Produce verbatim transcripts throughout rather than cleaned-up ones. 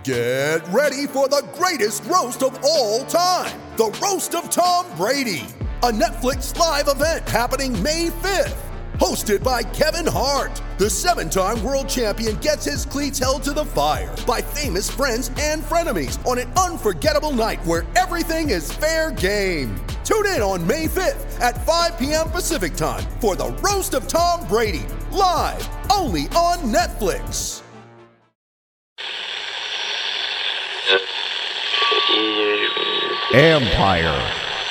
Get ready for the greatest roast of all time, the Roast of Tom Brady, a Netflix live event happening May fifth. Hosted by Kevin Hart, the seven-time world champion gets his cleats held to the fire by famous friends and frenemies on an unforgettable night where everything is fair game. Tune in on May fifth at five p.m. Pacific time for the Roast of Tom Brady, live only on Netflix. Empire.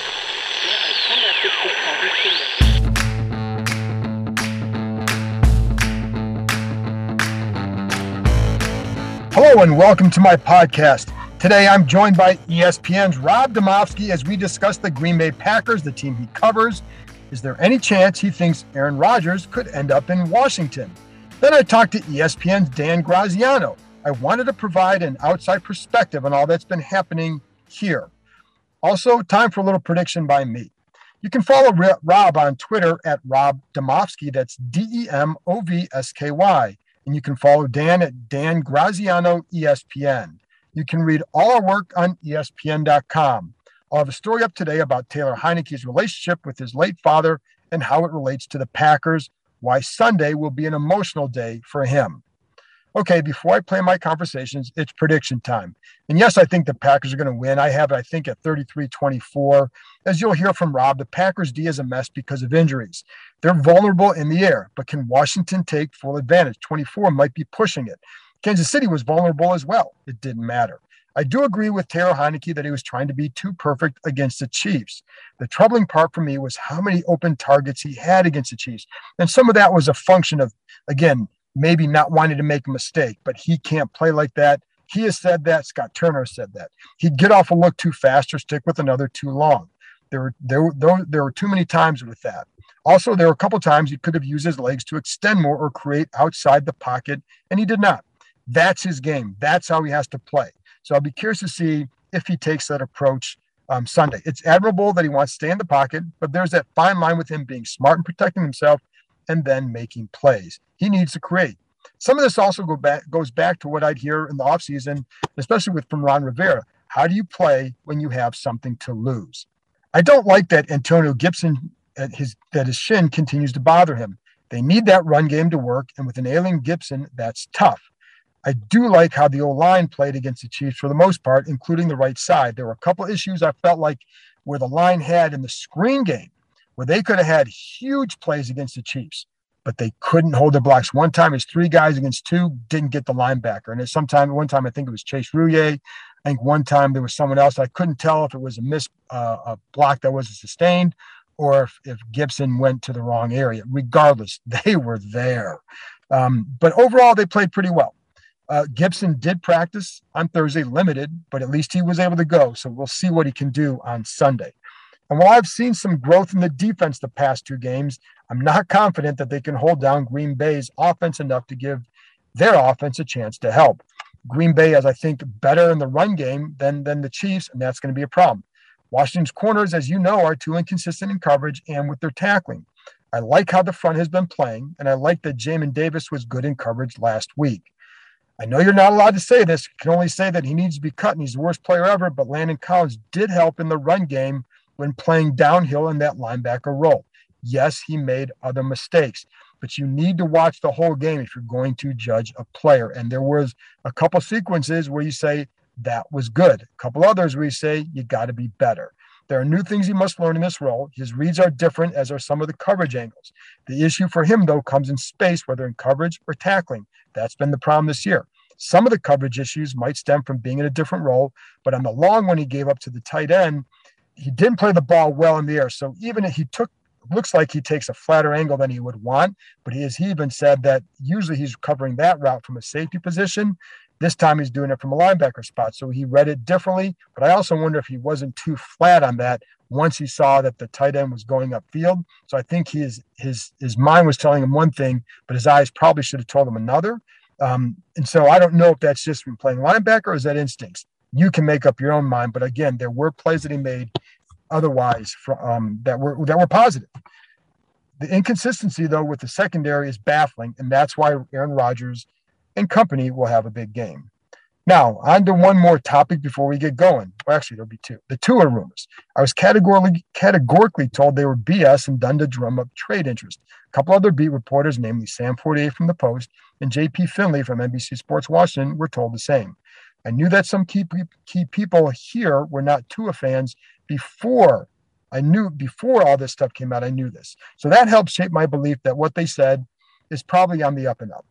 Hello and welcome to my podcast. Today I'm joined by E S P N's Rob Demovsky as we discuss the Green Bay Packers, the team he covers. Is there any chance he thinks Aaron Rodgers could end up in Washington? Then I talked to E S P N's Dan Graziano. I wanted to provide an outside perspective on all that's been happening here. Also, time for a little prediction by me. You can follow Rob on Twitter at Rob Demovsky. That's D E M O V S K Y. And you can follow Dan at Dan Graziano E S P N. You can read all our work on E S P N dot com. I'll have a story up today about Taylor Heinicke's relationship with his late father and how it relates to the Packers, why Sunday will be an emotional day for him. Okay, before I play my conversations, it's prediction time. And yes, I think the Packers are going to win. I have it, I think, at thirty-three twenty-four. As you'll hear from Rob, the Packers D is a mess because of injuries. They're vulnerable in the air, but can Washington take full advantage? twenty-four might be pushing it. Kansas City was vulnerable as well. It didn't matter. I do agree with Taylor Heinicke that he was trying to be too perfect against the Chiefs. The troubling part for me was how many open targets he had against the Chiefs. And some of that was a function of, again, maybe not wanting to make a mistake, but he can't play like that. He has said that. Scott Turner said that. He'd get off a look too fast or stick with another too long. There were, there, were, there, there were too many times with that. Also, there were a couple times he could have used his legs to extend more or create outside the pocket, and he did not. That's his game. That's how he has to play. So I'll be curious to see if he takes that approach um, Sunday. It's admirable that he wants to stay in the pocket, but there's that fine line with him being smart and protecting himself and then making plays. He needs to create. Some of this also go back, goes back to what I'd hear in the offseason, especially with from Ron Rivera. How do you play when you have something to lose? I don't like that Antonio Gibson, at his, that his shin continues to bother him. They need that run game to work, and with an ailing Gibson, that's tough. I do like how the O-line played against the Chiefs for the most part, including the right side. There were a couple issues I felt like where the line had in the screen game, where they could have had huge plays against the Chiefs, but they couldn't hold their blocks. One time, it's three guys against two, didn't get the linebacker. And sometime, one time, I think it was Chase Rouillet. I think one time there was someone else. I couldn't tell if it was a miss, uh, a block that wasn't sustained, or if, if Gibson went to the wrong area. Regardless, they were there. Um, but overall, they played pretty well. Uh, Gibson did practice on Thursday, limited, but at least he was able to go. So we'll see what he can do on Sunday. And while I've seen some growth in the defense the past two games, I'm not confident that they can hold down Green Bay's offense enough to give their offense a chance to help. Green Bay is, I think, better in the run game than, than the Chiefs, and that's going to be a problem. Washington's corners, as you know, are too inconsistent in coverage and with their tackling. I like how the front has been playing, and I like that Jamin Davis was good in coverage last week. I know you're not allowed to say this. You can only say that he needs to be cut and he's the worst player ever, but Landon Collins did help in the run game when playing downhill in that linebacker role. Yes, he made other mistakes, but you need to watch the whole game if you're going to judge a player. And there was a couple sequences where you say that was good. A couple others where you say you got to be better. There are new things he must learn in this role. His reads are different, as are some of the coverage angles. The issue for him, though, comes in space, whether in coverage or tackling. That's been the problem this year. Some of the coverage issues might stem from being in a different role, but on the long one he gave up to the tight end, he didn't play the ball well in the air. So even if he took, looks like he takes a flatter angle than he would want, but he has he even said that usually he's covering that route from a safety position. This time he's doing it from a linebacker spot. So he read it differently, but I also wonder if he wasn't too flat on that once he saw that the tight end was going upfield. So I think his his his mind was telling him one thing, but his eyes probably should have told him another. Um, and so I don't know if that's just from playing linebacker or is that instincts. You can make up your own mind. But again, there were plays that he made otherwise for, um, that were that were positive. The inconsistency, though, with the secondary is baffling, and that's why Aaron Rodgers and company will have a big game. Now, on to one more topic before we get going. Well, actually, there'll be two. The Tua rumors. I was categorically categorically told they were B S and done to drum up trade interest. A couple other beat reporters, namely Sam Fortier from The Post and J P Finley from N B C Sports Washington, were told the same. I knew that some key key people here were not Tua fans before I knew before all this stuff came out. I knew this. So that helped shape my belief that what they said is probably on the up and up.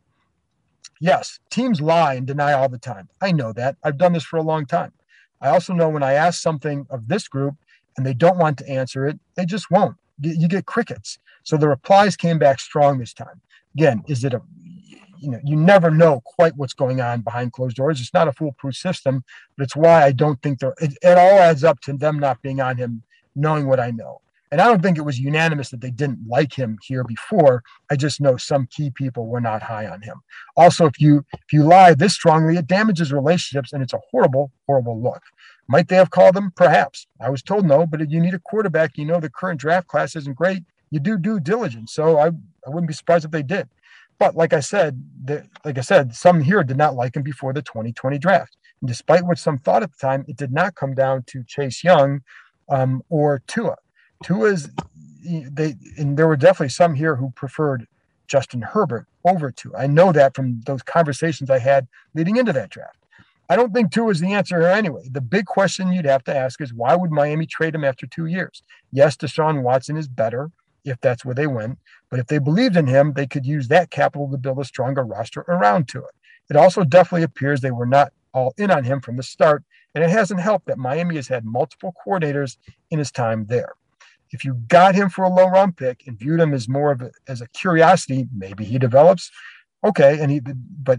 Yes, teams lie and deny all the time. I know that. I've done this for a long time. I also know when I ask something of this group and they don't want to answer it, they just won't. You get crickets. So the replies came back strong this time. Again, is it a, you know, you never know quite what's going on behind closed doors. It's not a foolproof system, but it's why I don't think they're, it, it all adds up to them not being on him, knowing what I know. And I don't think it was unanimous that they didn't like him here before. I just know some key people were not high on him. Also, if you if you lie this strongly, it damages relationships, and it's a horrible, horrible look. Might they have called him? Perhaps. I was told no, but if you need a quarterback, you know the current draft class isn't great. You do due diligence. So I, I wouldn't be surprised if they did. But like I said, the, like I said, some here did not like him before the twenty twenty draft. And despite what some thought at the time, it did not come down to Chase Young um, or Tua. Tua's, they, and there were definitely some here who preferred Justin Herbert over Tua. I know that from those conversations I had leading into that draft. I don't think Tua is the answer here anyway. The big question you'd have to ask is, why would Miami trade him after two years? Yes, Deshaun Watson is better if that's where they went, but if they believed in him, they could use that capital to build a stronger roster around Tua. It also definitely appears they were not all in on him from the start, and it hasn't helped that Miami has had multiple coordinators in his time there. If you got him for a low round pick and viewed him as more of a, as a curiosity, maybe he develops. Okay. And he, but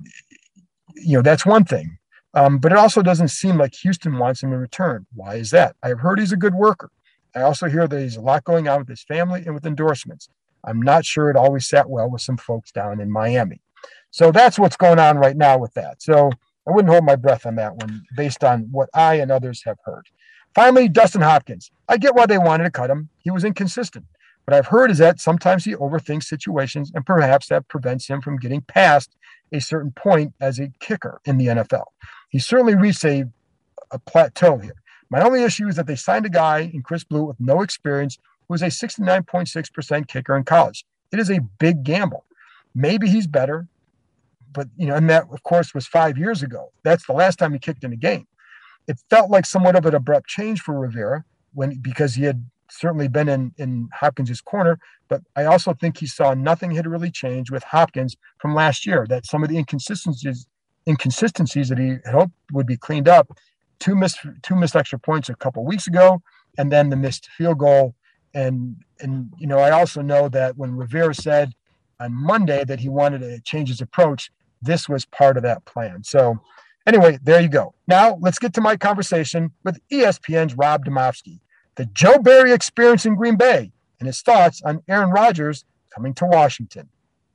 you know, that's one thing. Um, but it also doesn't seem like Houston wants him in return. Why is that? I've heard he's a good worker. I also hear that he's a lot going on with his family and with endorsements. I'm not sure it always sat well with some folks down in Miami. So that's what's going on right now with that. So I wouldn't hold my breath on that one based on what I and others have heard. Finally, Dustin Hopkins. I get why they wanted to cut him. He was inconsistent. What I've heard is that sometimes he overthinks situations, and perhaps that prevents him from getting past a certain point as a kicker in the N F L. He certainly reached a, a plateau here. My only issue is that they signed a guy in Chris Blue with no experience who was a sixty-nine point six percent kicker in college. It is a big gamble. Maybe he's better, but, you know, and that, of course, was five years ago. That's the last time he kicked in a game. It felt like somewhat of an abrupt change for Rivera when because he had certainly been in, in Hopkins' corner, but I also think he saw nothing had really changed with Hopkins from last year, that some of the inconsistencies inconsistencies that he had hoped would be cleaned up, two missed two missed extra points a couple of weeks ago, and then the missed field goal. And, and you know, I also know that when Rivera said on Monday that he wanted to change his approach, this was part of that plan. So anyway, there you go. Now let's get to my conversation with E S P N's Rob Demovsky, the Joe Barry experience in Green Bay, and his thoughts on Aaron Rodgers coming to Washington.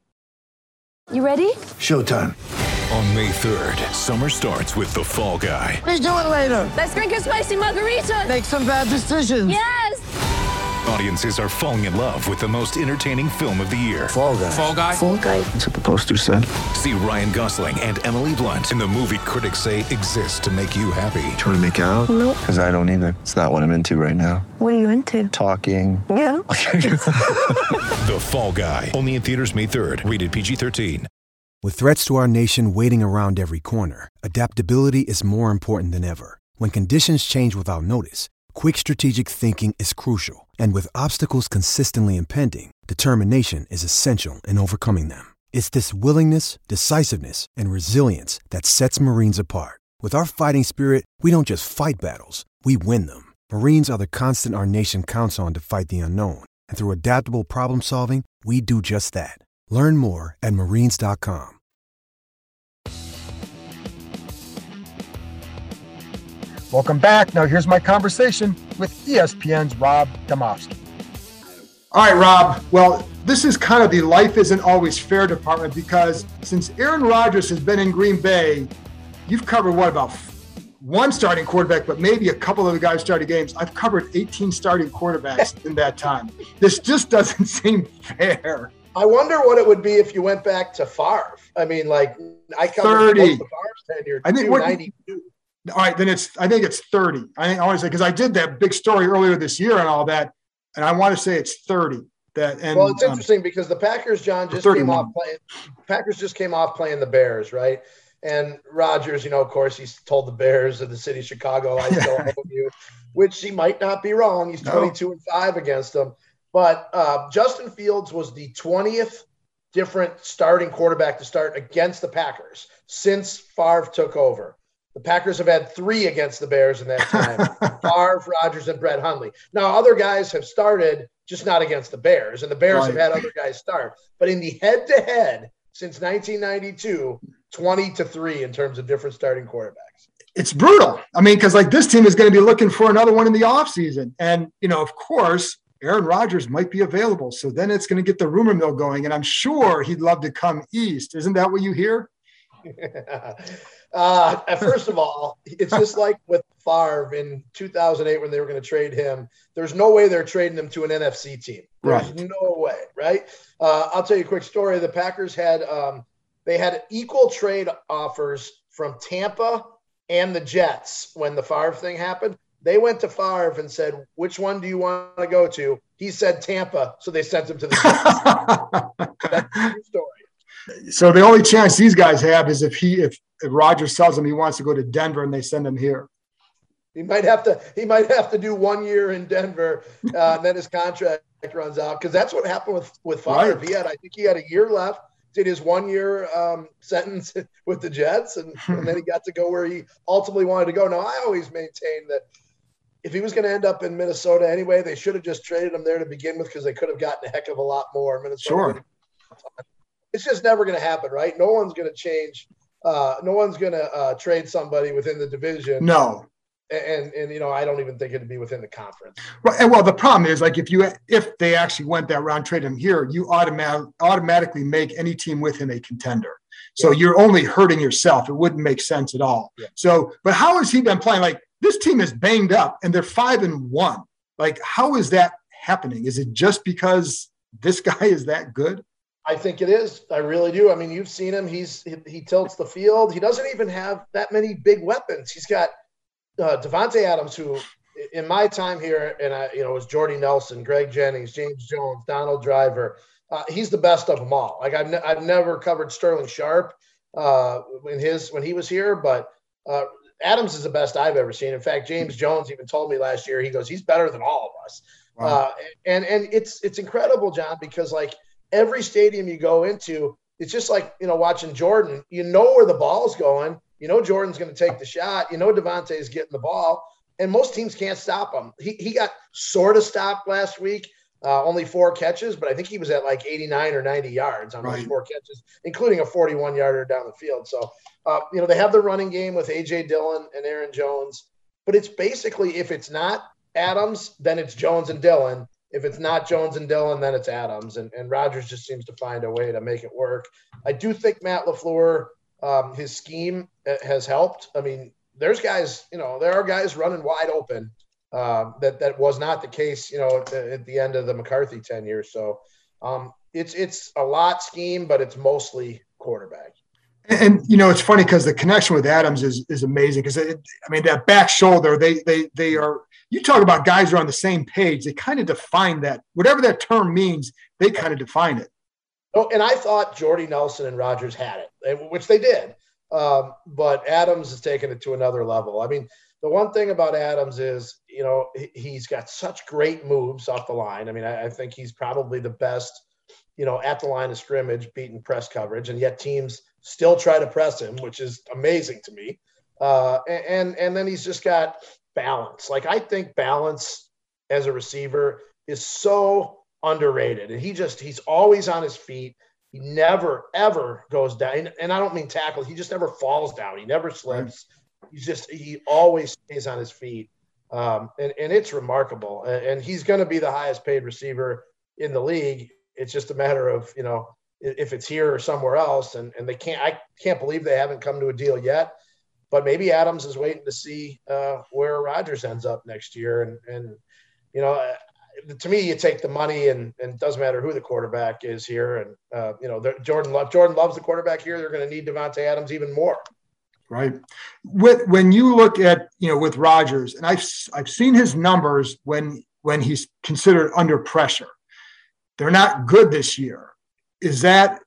You ready? Showtime. On May third, summer starts with The Fall Guy. Let's do it later. Let's drink a spicy margarita. Make some bad decisions. Yes! Audiences are falling in love with the most entertaining film of the year. Fall Guy. Fall Guy? Fall Guy. That's what the poster said. See Ryan Gosling and Emily Blunt in the movie critics say exists to make you happy. Trying to make it out? Nope. Because I don't either. It's not what I'm into right now. What are you into? Talking. Yeah. The Fall Guy. Only in theaters May third. Rated P G thirteen. With threats to our nation waiting around every corner, adaptability is more important than ever. When conditions change without notice, quick strategic thinking is crucial. And with obstacles consistently impending, determination is essential in overcoming them. It's this willingness, decisiveness, and resilience that sets Marines apart. With our fighting spirit, we don't just fight battles, we win them. Marines are the constant our nation counts on to fight the unknown. And through adaptable problem solving, we do just that. Learn more at marines dot com. Welcome back. Now here's my conversation with E S P N's Rob Demovsky. All right, Rob. Well, this is kind of the life isn't always fair department, because since Aaron Rodgers has been in Green Bay, you've covered what, about one starting quarterback, but maybe a couple of the guys started games. I've covered eighteen starting quarterbacks in that time. This just doesn't seem fair. I wonder what it would be if you went back to Favre. I mean, like I covered thirty. most of Favre's tenure. I think two what- ninety-two. All right, then it's I think it's thirty. I think I want to say because I did that big story earlier this year and all that, and I want to say it's thirty. That and Well, it's um, interesting because the Packers, John, just came off playing. Packers just came off playing the Bears, right? And Rodgers, you know, of course, he's told the Bears of the city of Chicago, "I still own you," which he might not be wrong. He's twenty-two and five against them, but uh, Justin Fields was the twentieth different starting quarterback to start against the Packers since Favre took over. The Packers have had three against the Bears in that time: Favre, Rodgers, and Brett Hundley. Now, other guys have started, just not against the Bears, and the Bears Right. have had other guys start. But in the head-to-head since nineteen ninety-two, twenty to three in terms of different starting quarterbacks. It's brutal. I mean, because like this team is going to be looking for another one in the offseason. And, you know, of course, Aaron Rodgers might be available. So then it's going to get the rumor mill going. And I'm sure he'd love to come east. Isn't that what you hear? uh, first of all, it's just like with Favre in two thousand eight when they were going to trade him. There's no way they're trading him to an N F C team. There's Right. no way, right? Uh, I'll tell you a quick story. The Packers had um, they had equal trade offers from Tampa and the Jets when the Favre thing happened. They went to Favre and said, "Which one do you want to go to?" He said Tampa, so they sent him to the Jets. That's the true story. So the only chance these guys have is if he if, if Rodgers tells him he wants to go to Denver and they send him here. He might have to. He might have to do one year in Denver, uh, and then his contract runs out. Because that's what happened with with Favre. Right. He had, I think, he had a year left. Did his one year um, sentence with the Jets, and, and then he got to go where he ultimately wanted to go. Now, I always maintain that if he was going to end up in Minnesota anyway, they should have just traded him there to begin with because they could have gotten a heck of a lot more. Minnesota. Sure. It's just never going to happen, right? No one's going to change. Uh, no one's going to uh, trade somebody within the division. No. And, and, you know, I don't even think it'd be within the conference. Well, and well, the problem is like if you if they actually went that round, trade him here, you automatic, automatically make any team with him a contender. So Yeah. you're only hurting yourself. It wouldn't make sense at all. Yeah. So, but how has he been playing? Like this team is banged up and they're five and one. Like how is that happening? Is it just because this guy is that good? I think it is. I really do. I mean, you've seen him. He's he, he tilts the field. He doesn't even have that many big weapons. He's got uh, Devontae Adams, who in my time here, and I, you know, it was Jordy Nelson, Greg Jennings, James Jones, Donald Driver. Uh, he's the best of them all. Like I've ne- I've never covered Sterling Sharp uh, in his when he was here, but uh, Adams is the best I've ever seen. In fact, James Jones even told me last year. He goes, he's better than all of us. Wow. Uh, and and it's it's incredible, John, because like every stadium you go into, it's just like, you know, watching Jordan. You know where the ball's going. You know Jordan's going to take the shot. You know Devontae is getting the ball, and most teams can't stop him. He he got sort of stopped last week, uh, only four catches, but I think he was at like eighty-nine or ninety yards on Right. those four catches, including a forty-one yarder down the field. So, uh, you know, they have the running game with A J Dillon and Aaron Jones, but it's basically if it's not Adams, then it's Jones and Dillon. If it's not Jones and Dillon, then it's Adams. And, and Rodgers just seems to find a way to make it work. I do think Matt LaFleur, um, his scheme has helped. I mean, there's guys, you know, there are guys running wide open. Uh, that that was not the case, you know, at the, at the end of the McCarthy tenure. So um, it's it's a lot scheme, but it's mostly quarterback. And, and you know, it's funny because the connection with Adams is is amazing because I mean that back shoulder, they they they are. You talk about guys who are on the same page. They kind of define that, whatever that term means. They kind of define it. Oh, and I thought Jordy Nelson and Rodgers had it, which they did. Um, but Adams has taken it to another level. I mean, the one thing about Adams is, you know, he's got such great moves off the line. I mean, I, I think he's probably the best, you know, at the line of scrimmage, beating press coverage, and yet teams still try to press him, which is amazing to me. Uh, and and then he's just got balance. Like I think balance as a receiver is so underrated, and he just he's always on his feet. He never ever goes down, and I don't mean tackle. He just never falls down. He never slips. He's just he always stays on his feet, um, and and it's remarkable. And, and he's going to be the highest paid receiver in the league. It's just a matter of, you know, if it's here or somewhere else, and and they can't. I can't believe they haven't come to a deal yet. But maybe Adams is waiting to see uh, where Rodgers ends up next year, and and you know to me, you take the money, and, and it doesn't matter who the quarterback is here. And, uh, you know, Jordan Love, Jordan loves the quarterback here. They're going to need Davante Adams even more. Right. With, when you look at, you know, with Rodgers, and I've, I've seen his numbers when, when he's considered under pressure, they're not good this year. Is that,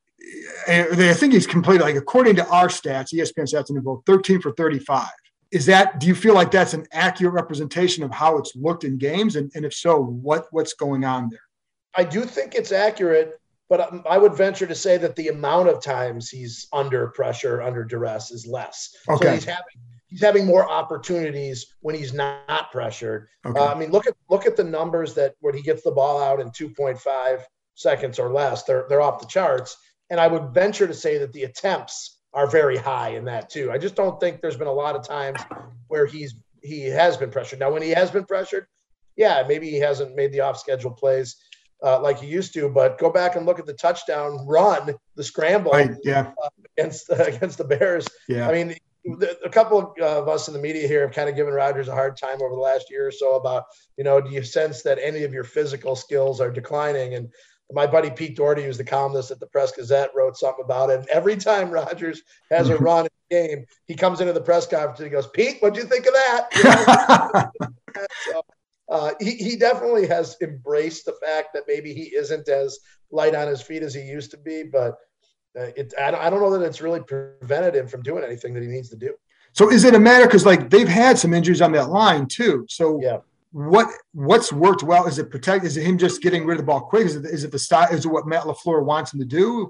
I think he's completed, like, according to our stats, E S P N stats, and about thirteen for thirty-five. Is that, do you feel like that's an accurate representation of how it's looked in games? And, and if so, what, what's going on there? I do think it's accurate, but I would venture to say that the amount of times he's under pressure, under duress is less. Okay. So he's having, he's having more opportunities when he's not pressured. Okay. Uh, I mean, look at, look at the numbers that when he gets the ball out in two point five seconds or less, they're, they're off the charts. And I would venture to say that the attempts are very high in that too. I just don't think there's been a lot of times where he's he has been pressured. Now, when he has been pressured, yeah, maybe he hasn't made the off-schedule plays uh, like he used to. But go back and look at the touchdown run, the scramble, Right, yeah, uh, against uh, against the Bears. yeah. I mean, the, a couple of us in the media here have kind of given Rodgers a hard time over the last year or so about, you know, do you sense that any of your physical skills are declining? And my buddy Pete Doherty, who's the columnist at the Press Gazette, wrote something about it. And every time Rodgers has a run in the game, he comes into the press conference and he goes, "Pete, what'd you think of that?" You know? so, uh, he, he definitely has embraced the fact that maybe he isn't as light on his feet as he used to be. But uh, it, I, don't, I don't know that it's really prevented him from doing anything that he needs to do. So is it a matter, because like they've had some injuries on that line too. So yeah. What what's worked well? Is it protect? Is it him just getting rid of the ball quick? Is it is it the style? Is it what Matt LaFleur wants him to do?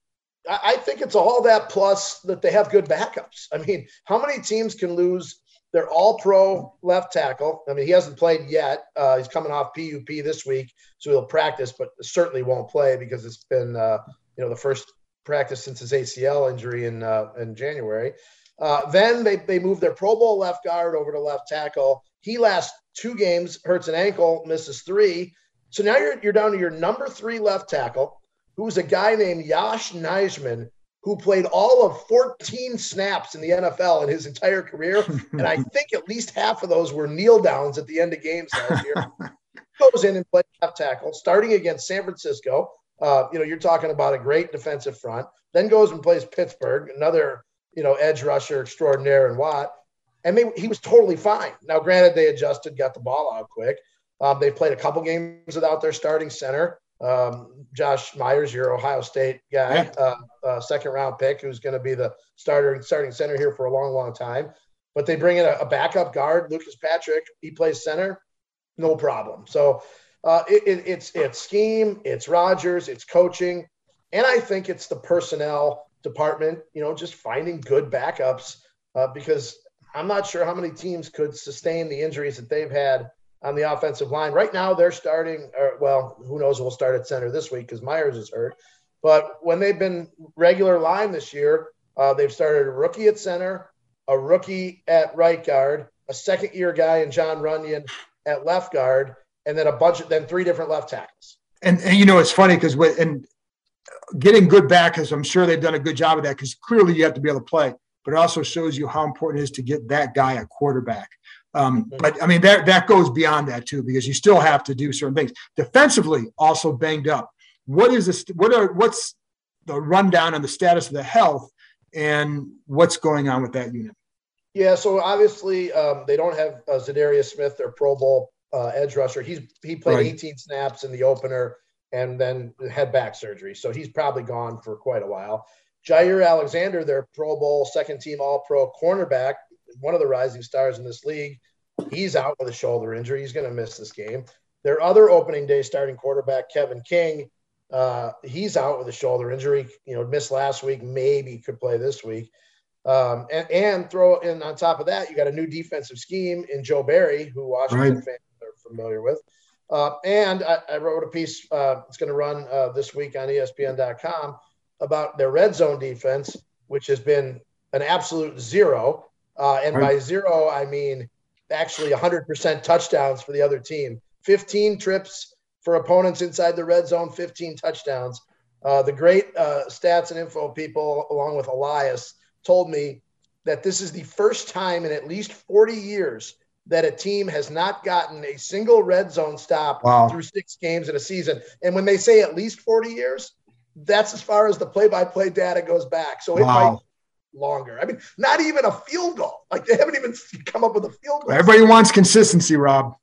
I think it's all that plus that they have good backups. I mean, how many teams can lose their all-pro left tackle? I mean, he hasn't played yet. Uh, he's coming off P U P this week, so he'll practice, but certainly won't play because it's been uh, you know the first practice since his A C L injury in uh, in January. Uh, then they they moved their Pro Bowl left guard over to left tackle. He lasts two games, hurts an ankle, misses three. So now you're you're down to your number three left tackle, who's a guy named Josh Nijman, who played all of fourteen snaps in the N F L in his entire career. And I think at least half of those were kneel downs at the end of games last year. Goes in and plays left tackle, starting against San Francisco. Uh, you know, you're talking about a great defensive front. Then goes and plays Pittsburgh, another, you know, edge rusher extraordinaire in Watt. And they, he was totally fine. Now, granted, they adjusted, got the ball out quick. Um, they played a couple games without their starting center. Um, Josh Myers, your Ohio State guy, uh, uh, second round pick, who's going to be the starter starting center here for a long, long time. But they bring in a, a backup guard, Lucas Patrick. He plays center, no problem. So uh, it, it, it's it's scheme, it's Rodgers, it's coaching, and I think it's the personnel department. You know, just finding good backups uh, because I'm not sure how many teams could sustain the injuries that they've had on the offensive line. Right now, they're starting, or, well, who knows, we'll start at center this week because Myers is hurt. But when they've been regular line this year, uh, they've started a rookie at center, a rookie at right guard, a second-year guy in John Runyon at left guard, and then a bunch of then three different left tackles. And, and you know, it's funny because and getting good backers, I'm sure they've done a good job of that because clearly you have to be able to play. But it also shows you how important it is to get that guy a quarterback. Um, mm-hmm. But, I mean, that that goes beyond that, too, because you still have to do certain things. Defensively, also banged up. What is this? What are what's the rundown on the status of the health and what's going on with that unit? Yeah, so obviously um, they don't have uh, Zadarius Smith, their Pro Bowl uh, edge rusher. He's He played right. eighteen snaps in the opener and then had back surgery. So he's probably gone for quite a while. Jair Alexander, their Pro Bowl second-team All-Pro cornerback, one of the rising stars in this league, he's out with a shoulder injury. He's going to miss this game. Their other opening day starting quarterback, Kevin King, uh, he's out with a shoulder injury. You know, missed last week, maybe could play this week. Um, and, and throw in on top of that, you got a new defensive scheme in Joe Barry, who Washington right. fans are familiar with. Uh, and I, I wrote a piece. Uh, it's going to run uh, this week on E S P N dot com about their red zone defense, which has been an absolute zero. Uh, and right. by zero, I mean actually one hundred percent touchdowns for the other team. fifteen trips for opponents inside the red zone, fifteen touchdowns. Uh, the great uh, stats and info people, along with Elias, told me that this is the first time in at least forty years that a team has not gotten a single red zone stop wow. through six games in a season. And when they say at least forty years, that's as far as the play-by-play data goes back. So it wow. might be longer. I mean, not even a field goal. Like they haven't even come up with a field goal. Everybody wants consistency, Rob.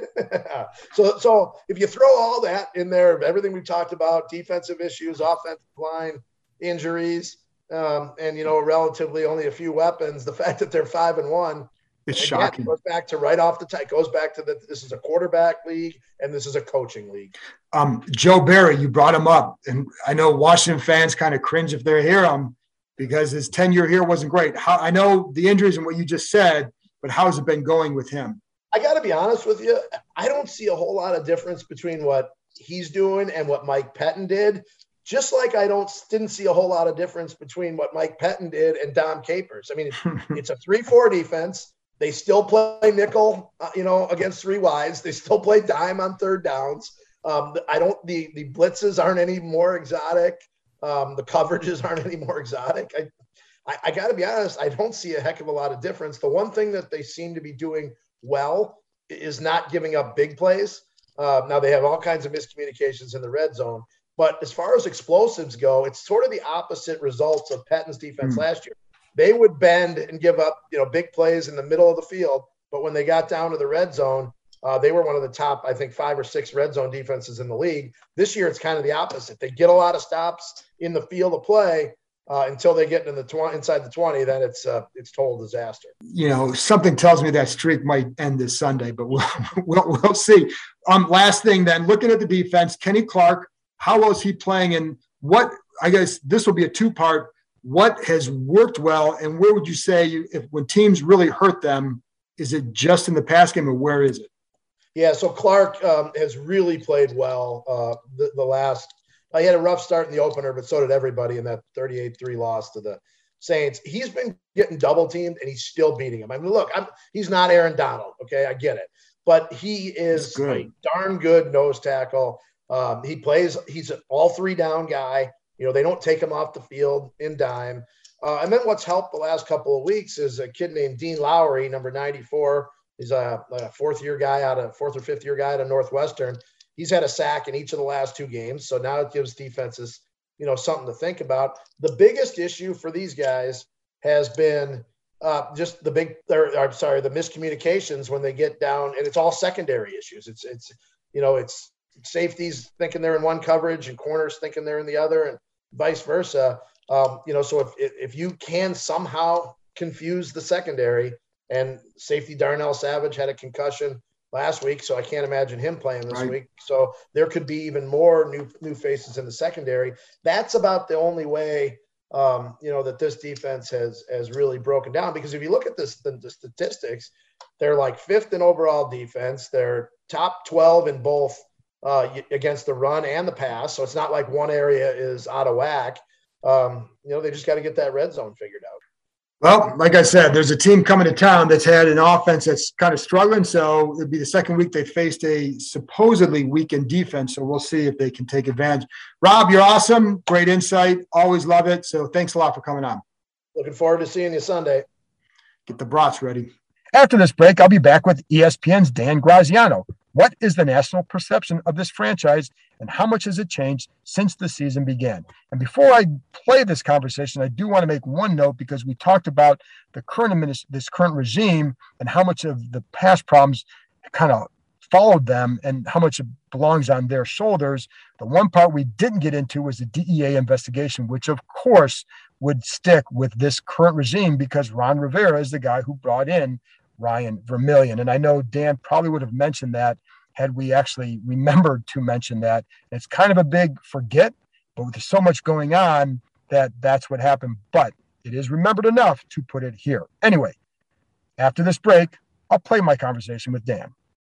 so, so if you throw all that in there, everything we talked about, defensive issues, offensive line, injuries, um, and, you know, relatively only a few weapons, the fact that they're five and one, it's again, shocking. It goes back to right off the top. It goes back to that this is a quarterback league and this is a coaching league. Um, Joe Barry, you brought him up, and I know Washington fans kind of cringe if they hear him because his tenure here wasn't great. How, I know the injuries and what you just said, but how's it been going with him? I got to be honest with you. I don't see a whole lot of difference between what he's doing and what Mike Pettin did. Just like I don't didn't see a whole lot of difference between what Mike Pettin did and Dom Capers. I mean, it's, it's a three four defense. They still play nickel, uh, you know, against three wides. They still play dime on third downs. Um, I don't. The the blitzes aren't any more exotic. Um, the coverages aren't any more exotic. I, I, I got to be honest. I don't see a heck of a lot of difference. The one thing that they seem to be doing well is not giving up big plays. Uh, now they have all kinds of miscommunications in the red zone. But as far as explosives go, it's sort of the opposite results of Pettin's defense mm. last year. They would bend and give up, you know, big plays in the middle of the field. But when they got down to the red zone, uh, they were one of the top, I think, five or six red zone defenses in the league. This year, it's kind of the opposite. They get a lot of stops in the field of play uh, until they get in the tw- inside the twenty. Then it's uh, it's total disaster. You know, something tells me that streak might end this Sunday, but we'll we'll, we'll see. Um, last thing, then, looking at the defense, Kenny Clark. How well is he playing, and what, I guess this will be a two-part, what has worked well, and where would you say you, if when teams really hurt them, is it just in the pass game, or where is it? Yeah, so Clark um, has really played well uh, the, the last – he had a rough start in the opener, but so did everybody in that thirty-eight three loss to the Saints. He's been getting double-teamed, and he's still beating him. I mean, look, I'm, he's not Aaron Donald, okay? I get it. But he is a darn good nose tackle. Um, he plays, he's an all three down guy. You know, they don't take him off the field in dime. Uh, and then what's helped the last couple of weeks is a kid named Dean Lowry, number ninety-four. He's a, a fourth year guy out of fourth or fifth year guy out of Northwestern. He's had a sack in each of the last two games. So now it gives defenses, you know, something to think about. The biggest issue for these guys has been uh, just the big, or, I'm sorry, the miscommunications when they get down, and it's all secondary issues. It's, it's, you know, it's, safeties thinking they're in one coverage and corners thinking they're in the other and vice versa. Um, you know, so if, if you can somehow confuse the secondary, and safety Darnell Savage had a concussion last week, so I can't imagine him playing this right. week. So there could be even more new, new faces in the secondary. That's about the only way, um, you know, that this defense has, has really broken down, because if you look at this, the, the statistics, they're like fifth in overall defense. They're top twelve in both, Uh, against the run and the pass. So it's not like one area is out of whack. Um, you know, they just got to get that red zone figured out. Well, like I said, there's a team coming to town that's had an offense that's kind of struggling. So it'd be the second week they faced a supposedly weakened defense. So we'll see if they can take advantage. Rob, you're awesome. Great insight. Always love it. So thanks a lot for coming on. Looking forward to seeing you Sunday. Get the brats ready. After this break, I'll be back with E S P N's Dan Graziano. What is the national perception of this franchise, and how much has it changed since the season began? And before I play this conversation, I do want to make one note, because we talked about the current administ- this current regime and how much of the past problems kind of followed them and how much it belongs on their shoulders. The one part we didn't get into was the D E A investigation, which of course would stick with this current regime, because Ron Rivera is the guy who brought in Ryan Vermillion. And I know Dan probably would have mentioned that had we actually remembered to mention that. It's kind of a big forget, but there's so much going on that that's what happened. But it is remembered enough to put it here. Anyway, after this break, I'll play my conversation with Dan.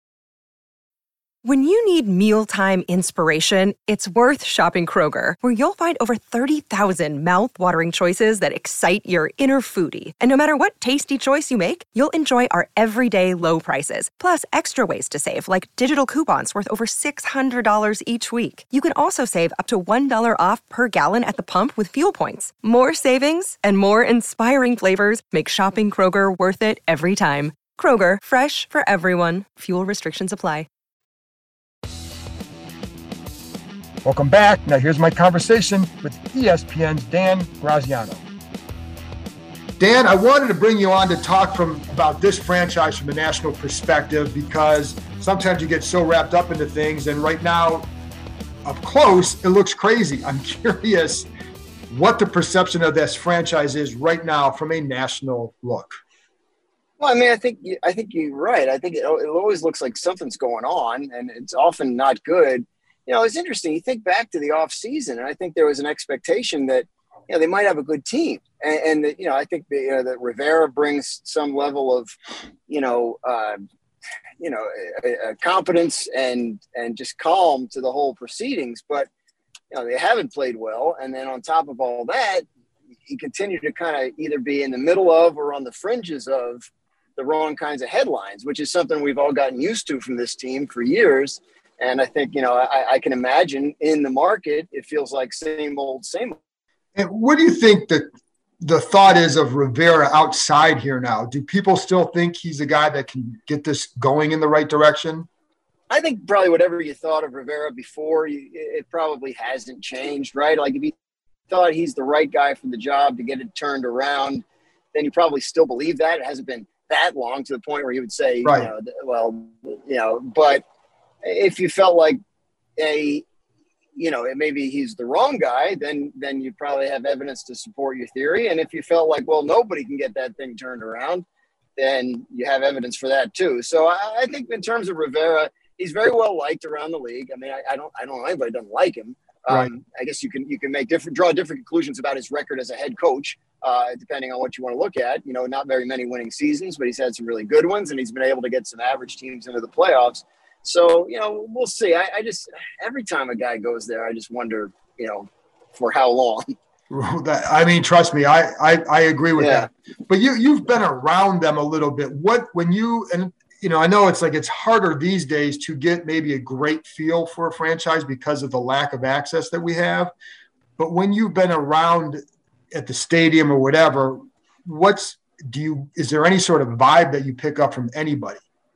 When you need mealtime inspiration, it's worth shopping Kroger, where you'll find over thirty thousand mouth-watering choices that excite your inner foodie. And no matter what tasty choice you make, you'll enjoy our everyday low prices, plus extra ways to save, like digital coupons worth over six hundred dollars each week. You can also save up to one dollar off per gallon at the pump with fuel points. More savings and more inspiring flavors make shopping Kroger worth it every time. Kroger, fresh for everyone. Fuel restrictions apply. Welcome back. Now here's my conversation with E S P N's Dan Graziano. Dan, I wanted to bring you on to talk from about this franchise from a national perspective, because sometimes you get so wrapped up into things, and right now, up close, it looks crazy. I'm curious what the perception of this franchise is right now from a national look. Well, I mean, I think you, I think you're right. I think it, it always looks like something's going on, and it's often not good. You know, it's interesting. You think back to the offseason, and I think there was an expectation that, you know, they might have a good team. And, and that, you know, I think that, you know, that Rivera brings some level of, you know, uh, you know, a, a competence and, and just calm to the whole proceedings. But, you know, they haven't played well. And then on top of all that, you continue to kind of either be in the middle of or on the fringes of the wrong kinds of headlines, which is something we've all gotten used to from this team for years. And I think, you know, I, I can imagine in the market, it feels like same old, same old. And what do you think that the thought is of Rivera outside here now? Do people still think he's a guy that can get this going in the right direction? I think probably whatever you thought of Rivera before, you, it probably hasn't changed, right? Like if you thought he's the right guy for the job to get it turned around, then you probably still believe that. It hasn't been that long to the point where you would say, right. you know, well, you know, but if you felt like a, you know, maybe he's the wrong guy, then then you probably have evidence to support your theory. And if you felt like, well, nobody can get that thing turned around, then you have evidence for that too. So I, I think in terms of Rivera, he's very well liked around the league. I mean, I, I don't I don't know anybody who doesn't like him. Um, right. I guess you can you can make different draw different conclusions about his record as a head coach, uh, depending on what you want to look at. You know, not very many winning seasons, but he's had some really good ones, and he's been able to get some average teams into the playoffs. So, you know, we'll see. I, I just, every time a guy goes there, I just wonder, you know, for how long. I mean, trust me, I, I, I agree with yeah. that. But you, you've been around them a little bit. What, when you, and, you know, I know it's like it's harder these days to get maybe a great feel for a franchise because of the lack of access that we have. But when you've been around at the stadium or whatever, what's, do you, is there any sort of vibe that you pick up from anybody?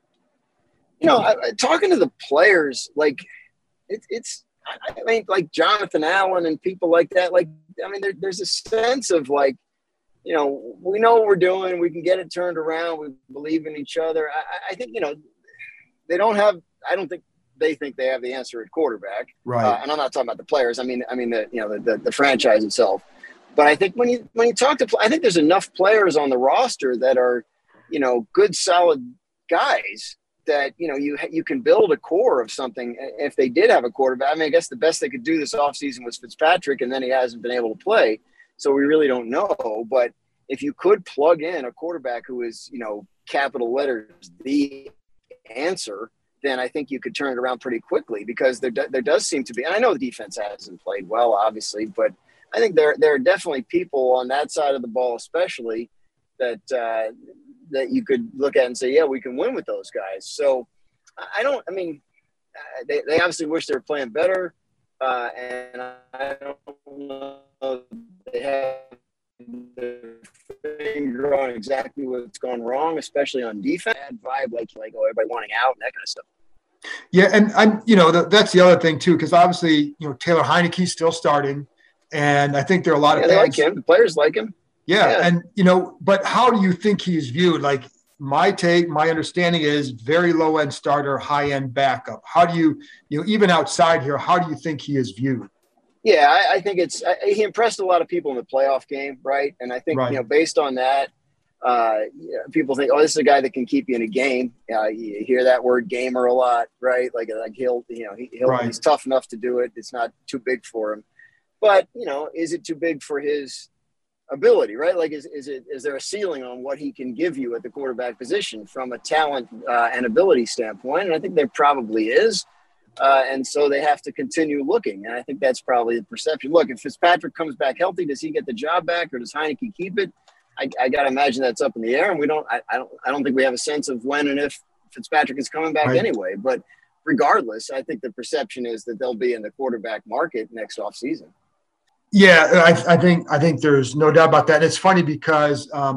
You know, I, talking to the players, like it, it's, I mean, like Jonathan Allen and people like that. Like, I mean, there, there's a sense of like, you know, we know what we're doing. We can get it turned around. We believe in each other. I, I think, you know, they don't have, I don't think they think they have the answer at quarterback. Right. Uh, and I'm not talking about the players. I mean, I mean, the, you know, the, the, the franchise itself. But I think when you, when you talk to, I think there's enough players on the roster that are, you know, good, solid guys that, you know, you you can build a core of something if they did have a quarterback. I mean, I guess the best they could do this offseason was Fitzpatrick, and then he hasn't been able to play. So we really don't know. But if you could plug in a quarterback who is, you know, capital letters, the answer, then I think you could turn it around pretty quickly because there, do, there does seem to be – and I know the defense hasn't played well, obviously, but I think there, there are definitely people on that side of the ball especially that uh, – that you could look at and say, yeah, we can win with those guys. So I don't, I mean, they, they obviously wish they were playing better. Uh, and I don't know if they have their finger on exactly what's gone wrong, especially on defense. Bad vibe, like, like, oh, everybody wanting out and that kind of stuff. Yeah. And I'm, you know, the, that's the other thing too, because obviously, you know, Taylor Heineke's still starting. And I think there are a lot yeah, of they fans. like him. The players like him. Yeah, yeah. And, you know, but how do you think he's viewed? Like my take, my understanding is very low end starter, high end backup. How do you, you know, even outside here, how do you think he is viewed? Yeah, I, I think it's I, he impressed a lot of people in the playoff game, right? And I think, right. you know, based on that, uh, you know, people think, oh, this is a guy that can keep you in a game. Uh, you hear that word gamer a lot, right? Like, like he'll, you know, he, he'll, right. he's tough enough to do it. It's not too big for him. But, you know, is it too big for his ability, right? Like, is, is it, is there a ceiling on what he can give you at the quarterback position from a talent uh, and ability standpoint? And I think there probably is. Uh, and so they have to continue looking. And I think that's probably the perception. Look, if Fitzpatrick comes back healthy, does he get the job back or does Heineke keep it? I, I got to imagine that's up in the air. And we don't, I, I don't, I don't think we have a sense of when and if Fitzpatrick is coming back right. anyway. But regardless, I think the perception is that they'll be in the quarterback market next offseason. Yeah, I, I think I think there's no doubt about that. And it's funny because, um,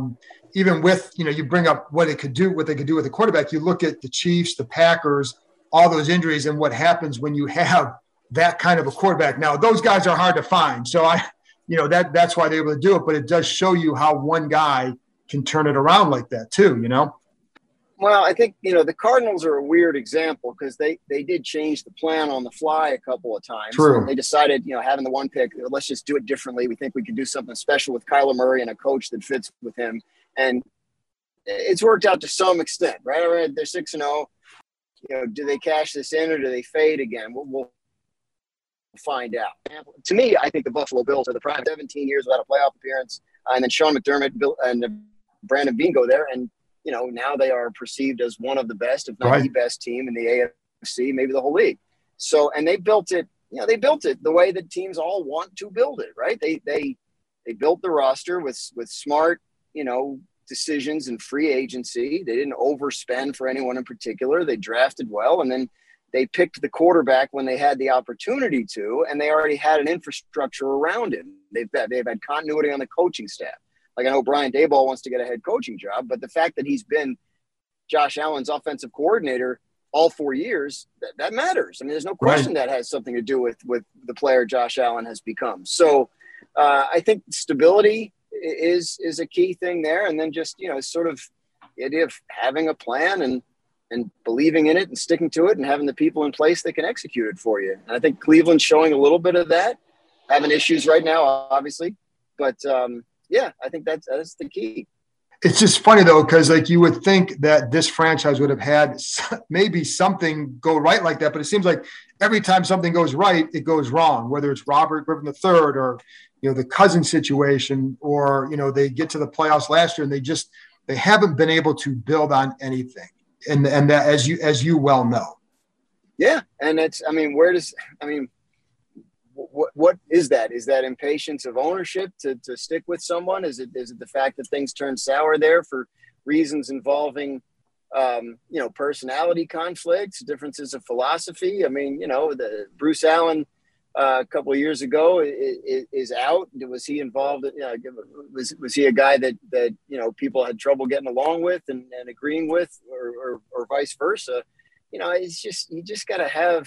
even with, you know, you bring up what it could do, what they could do with the quarterback. You look at the Chiefs, the Packers, all those injuries, and what happens when you have that kind of a quarterback. Now, those guys are hard to find. So I, you know, that that's why they're able to do it. But it does show you how one guy can turn it around like that too, you know? Well, I think, you know, the Cardinals are a weird example because they, they did change the plan on the fly a couple of times. True. They decided, you know, having the one pick, let's just do it differently. We think we can do something special with Kyler Murray and a coach that fits with him. And it's worked out to some extent, right? They're six and oh. You know, do they cash this in or do they fade again? We'll, we'll find out. To me, I think the Buffalo Bills are the prime. seventeen years without a playoff appearance. Uh, and then Sean McDermott Bill, and Brandon Beane go there. And, you know, now they are perceived as one of the best, if not right. the best team in the A F C, maybe the whole league. So, and they built it, you know, they built it the way that teams all want to build it, right? They, they, they built the roster with, with smart, you know, decisions and free agency. They didn't overspend for anyone in particular. They drafted well, and then they picked the quarterback when they had the opportunity to, and they already had an infrastructure around him. They've had, they've had continuity on the coaching staff. Like, I know Brian Daboll wants to get a head coaching job, but the fact that he's been Josh Allen's offensive coordinator all four years, that, that matters. I mean, there's no question right. that has something to do with, with the player Josh Allen has become. So uh, I think stability is is a key thing there. And then just, you know, sort of the idea of having a plan and and believing in it and sticking to it and having the people in place that can execute it for you. And I think Cleveland's showing a little bit of that, having issues right now, obviously. But, um, yeah, I think that's, that's the key. It's just funny, though, because, like, you would think that this franchise would have had maybe something go right like that. But it seems like every time something goes right, it goes wrong, whether it's Robert Griffin the third or, you know, the cousin situation, or, you know, they get to the playoffs last year and they just they haven't been able to build on anything. And and that, as you as you well know. Yeah. And it's, I mean, where does, I mean, what what is that? Is that impatience of ownership to to stick with someone? Is it is it the fact that things turn sour there for reasons involving, um, you know, personality conflicts, differences of philosophy? I mean, you know, the Bruce Allen uh, a couple of years ago is, is out. Was he involved? You know, was was he a guy that that you know people had trouble getting along with and, and agreeing with, or, or or vice versa? You know, it's just you just got to have.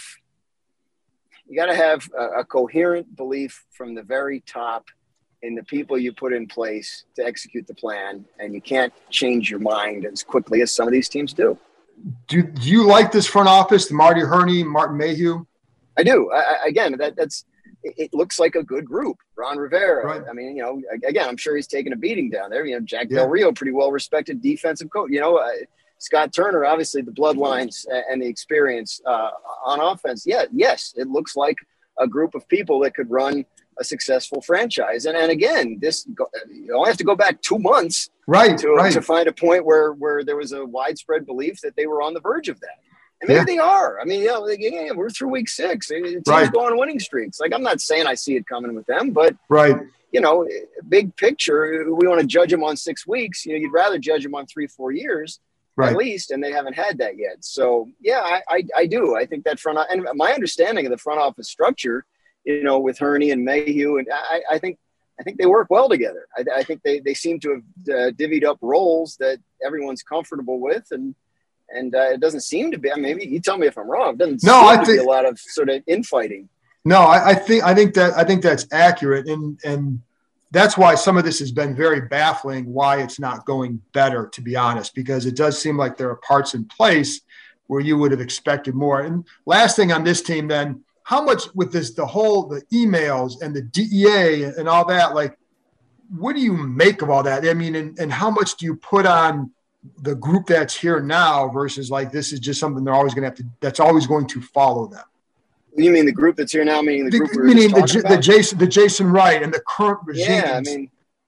You got to have a, a coherent belief from the very top in the people you put in place to execute the plan, and you can't change your mind as quickly as some of these teams do. Do, do you like this front office, Marty Hurney, Martin Mayhew? I do. I, I, again, that, that's it, it looks like a good group. Ron Rivera. Right. I mean, you know, again, I'm sure he's taking a beating down there. You know, Jack Yeah. Del Rio, pretty well respected defensive coach. You know, uh, Scott Turner, obviously the bloodlines and the experience uh, on offense. Yeah, yes, it looks like a group of people that could run a successful franchise. And and again, this you only have to go back two months, right, to right. to find a point where where there was a widespread belief that they were on the verge of that. And maybe Yeah. they are. I mean, you know, yeah, we're through week six. The team's Right. going on winning streaks. Like, I'm not saying I see it coming with them, but Right. you know, big picture, we want to judge them on six weeks. You know, you'd rather judge them on three, four years. Right. At least, and they haven't had that yet. So, yeah, I, I, I do. I think that front – and my understanding of the front office structure, you know, with Hurney and Mayhew, and I, I think I think they work well together. I, I think they, they seem to have uh, divvied up roles that everyone's comfortable with, and and uh, it doesn't seem to be – maybe you tell me if I'm wrong. It doesn't No, seem I to think, be a lot of sort of infighting. No, I, I think I think that I think that's accurate, and and – that's why some of this has been very baffling, why it's not going better, to be honest, because it does seem like there are parts in place where you would have expected more. And last thing on this team, then, how much with this, the whole, the emails and the D E A and all that, like, what do you make of all that? I mean, and, and how much do you put on the group that's here now versus like, this is just something they're always going to have to, that's always going to follow them? You mean the group that's here now, meaning the, the group we were meaning just the, talking the Jason, the Jason Wright and the current regime? Yeah, I mean,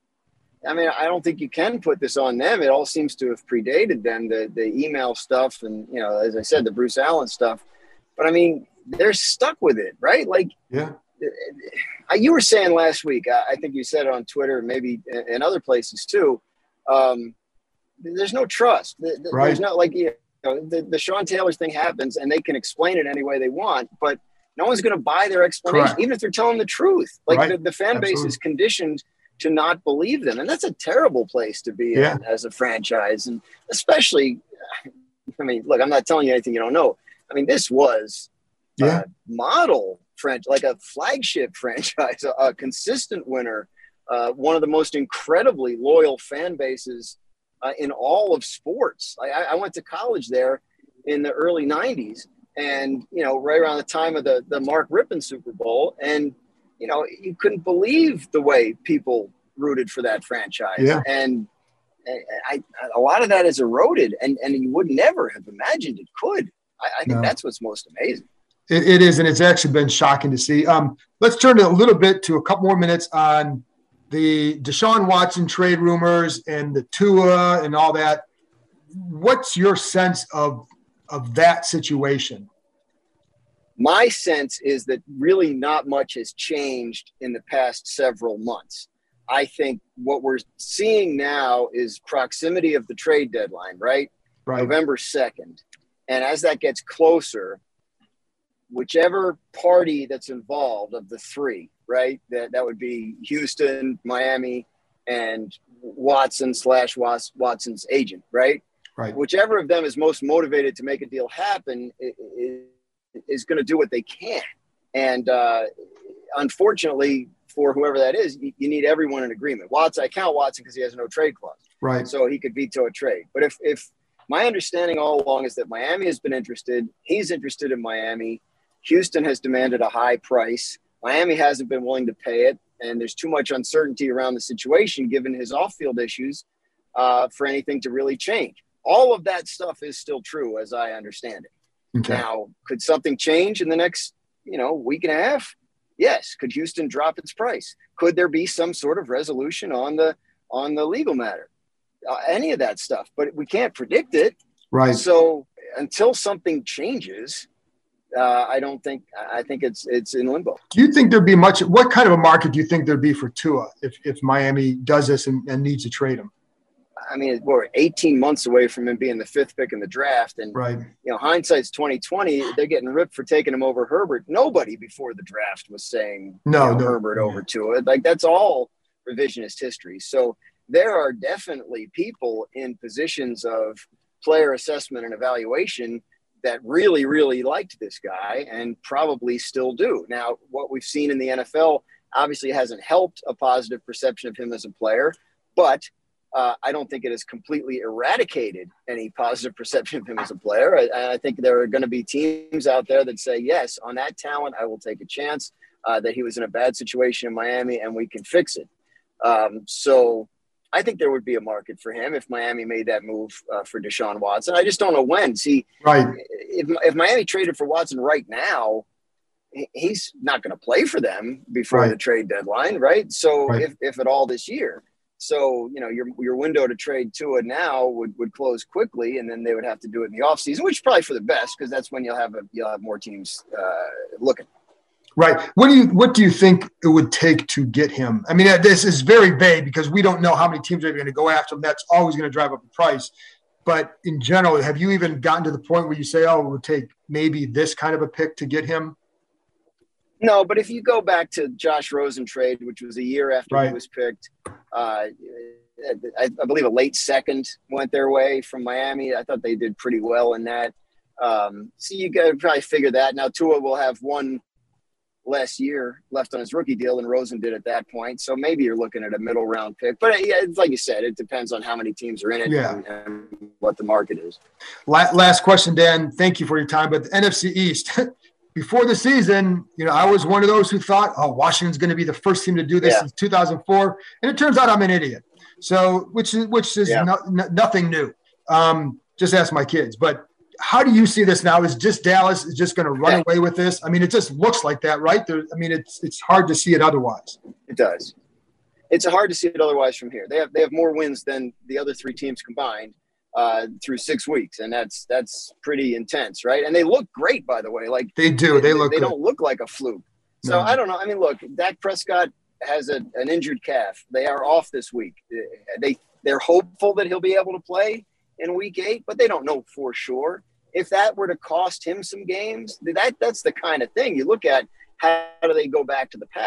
I mean, I don't think you can put this on them. It all seems to have predated them, the the email stuff, and you know, as I said, the Bruce Allen stuff. But I mean, they're stuck with it, right? Like, yeah, you were saying last week. I think you said it on Twitter, maybe in other places too. Um, there's no trust. There's right. not like you know, the the Sean Taylor thing happens, and they can explain it any way they want, but no one's going to buy their explanation, Correct. even if they're telling the truth. Like right. the, the fan base Absolutely. is conditioned to not believe them. And that's a terrible place to be yeah. in as a franchise. And especially, I mean, look, I'm not telling you anything you don't know. I mean, this was yeah. a model franchise, like a flagship franchise, a, a consistent winner, uh, one of the most incredibly loyal fan bases uh, in all of sports. I, I went to college there in the early nineties, and, you know, right around the time of the, the Mark Rippon Super Bowl. And, you know, you couldn't believe the way people rooted for that franchise. Yeah. And I, I, a lot of that is eroded, and, and you would never have imagined it could. I, I think No. that's what's most amazing. It, it is, and it's actually been shocking to see. Um, let's turn a little bit to a couple more minutes on the Deshaun Watson trade rumors and the Tua and all that. What's your sense of of that situation? My sense is that really not much has changed in the past several months. I think what we're seeing now is proximity of the trade deadline, right? Right. November second. And as that gets closer, whichever party that's involved of the three, right, that, that would be Houston, Miami, and Watson slash Watson's agent, right? Right. Whichever of them is most motivated to make a deal happen is, is going to do what they can. And uh, unfortunately, for whoever that is, you, you need everyone in agreement. Watson, I count Watson because he has no trade clause. Right. So he could veto a trade. But if, if my understanding all along is that Miami has been interested, he's interested in Miami, Houston has demanded a high price, Miami hasn't been willing to pay it, and there's too much uncertainty around the situation given his off-field issues uh, for anything to really change. All of that stuff is still true as I understand it. Okay. Now, could something change in the next, you know, week and a half? Yes. Could Houston drop its price? Could there be some sort of resolution on the on the legal matter? Uh, any of that stuff, but we can't predict it. Right. So until something changes, uh, I don't think I think it's it's in limbo. Do you think there'd be much? What kind of a market do you think there'd be for Tua if if Miami does this and, and needs to trade him? I mean, we're eighteen months away from him being the fifth pick in the draft. And, right. you know, hindsight's twenty twenty. They're getting ripped for taking him over Herbert. Nobody before the draft was saying no, you know, no. Herbert over Tua. Like, that's all revisionist history. So there are definitely people in positions of player assessment and evaluation that really, really liked this guy and probably still do. Now, what we've seen in the N F L obviously hasn't helped a positive perception of him as a player, but – Uh, I don't think it has completely eradicated any positive perception of him as a player. I, I think there are going to be teams out there that say, yes, on that talent, I will take a chance uh, that he was in a bad situation in Miami and we can fix it. Um, so I think there would be a market for him if Miami made that move uh, for Deshaun Watson. I just don't know when. See, right. if, if Miami traded for Watson right now, he's not going to play for them before right. the trade deadline, right? So right. if, if at all this year. So, you know, your your window to trade Tua now would, would close quickly, and then they would have to do it in the offseason, which is probably for the best because that's when you'll have a, you'll have more teams uh, looking. Right. What do you what do you think it would take to get him? I mean, this is very vague because we don't know how many teams are going to go after him. That's always going to drive up the price. But in general, have you even gotten to the point where you say, oh, it would take maybe this kind of a pick to get him? No, but if you go back to Josh Rosen trade, which was a year after right. he was picked, uh, I, I believe a late second went their way from Miami. I thought they did pretty well in that. Um, so you got to probably figure that. Now Tua will have one less year left on his rookie deal than Rosen did at that point. So maybe you're looking at a middle round pick. But yeah, it's like you said, it depends on how many teams are in it yeah. and, and what the market is. Last question, Dan. Thank you for your time. But the N F C East – before the season, you know, I was one of those who thought, oh, Washington's going to be the first team to do this yeah. since two thousand four. And it turns out I'm an idiot. So, which is, which is yeah. no, no, nothing new. Um, just ask my kids. But how do you see this now? Is just Dallas is just going to run yeah. away with this? I mean, it just looks like that, right? There, I mean, it's it's hard to see it otherwise. It does. It's hard to see it otherwise from here. They have they have more wins than the other three teams combined. Uh, through six weeks, and that's that's pretty intense, right? And they look great, by the way. Like they do, they, they look. They good. don't look like a fluke. So no. I don't know. I mean, look, Dak Prescott has a, an injured calf. They are off this week. They they're hopeful that he'll be able to play in week eight, but they don't know for sure. If that were to cost him some games, that that's the kind of thing you look at. How do they go back to the pack?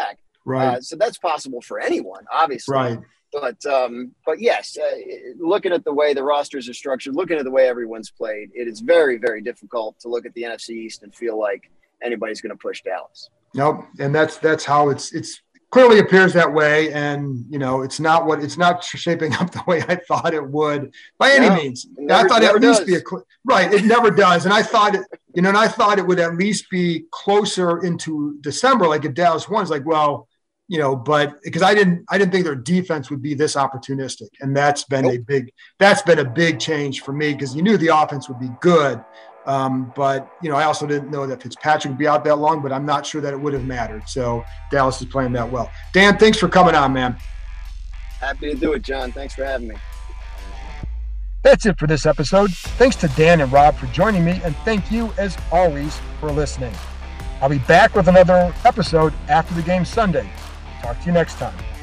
Right. Uh, so that's possible for anyone, obviously. Right. But um, but yes, uh, looking at the way the rosters are structured, looking at the way everyone's played, it is very, very difficult to look at the N F C East and feel like anybody's going to push Dallas. Nope. And that's that's how it's it's clearly appears that way. And, you know, it's not what it's not shaping up the way I thought it would by any no, means. Never, I thought it at least does. be a right. It never does. And I thought it, you know, and I thought it would at least be closer into December, like if Dallas won. It's like, well, you know, but because I didn't, I didn't think their defense would be this opportunistic, and that's been nope. a big, that's been a big change for me because you knew the offense would be good, um, but you know, I also didn't know that Fitzpatrick would be out that long, but I'm not sure that it would have mattered. So Dallas is playing that well. Dan, thanks for coming on, man. Happy to do it, John. Thanks for having me. That's it for this episode. Thanks to Dan and Rob for joining me, and thank you as always for listening. I'll be back with another episode after the game Sunday. Talk to you next time.